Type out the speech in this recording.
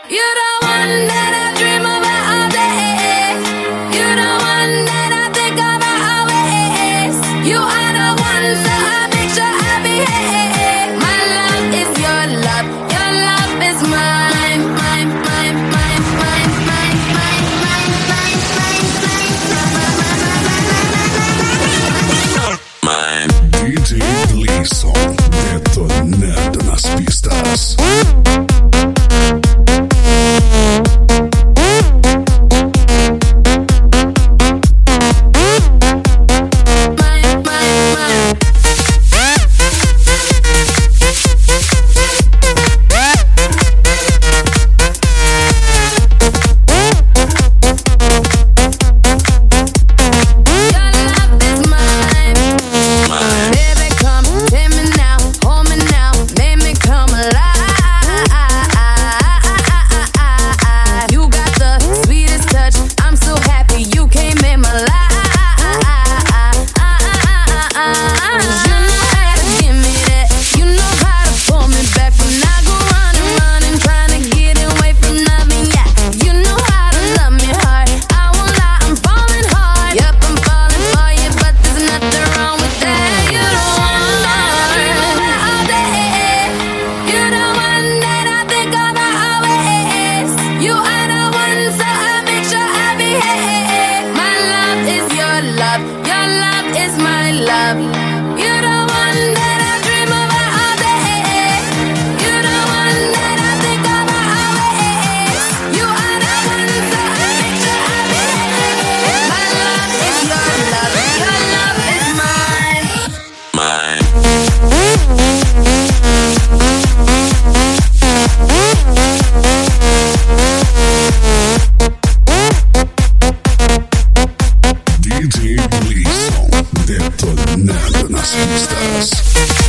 You're the one that I dream about all day. You're the one that I think about always. You are the one, so I make sure I behave. My love is your love is mine, mine, mine, mine, mine, mine, mine, mine, mine, mine, mine, mine. DJ Gleason, detonando nas pistas. DJ Gleason, detonando nas pistas.